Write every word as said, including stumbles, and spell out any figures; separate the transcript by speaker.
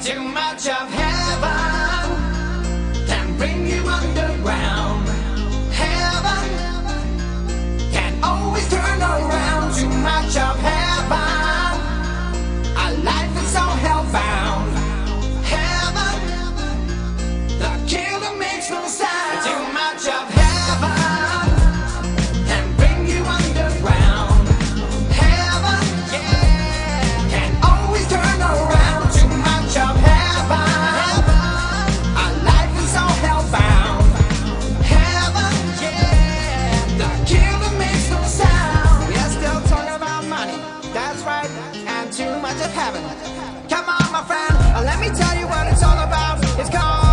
Speaker 1: Too much of heaven can bring you underground. Heaven can always turn around. Too much of heaven, our life is so hellbound. Heaven, the killer makes no sound. Too much of heaven can bring you underground. Heaven, yeah, can always turn around. Too much of heaven, our life is so hellbound. Heaven, yeah, the killer makes no sound. We are still talking about money, that's right, and too much of heaven. Come on, my friend, let me tell you what it's all about. It's called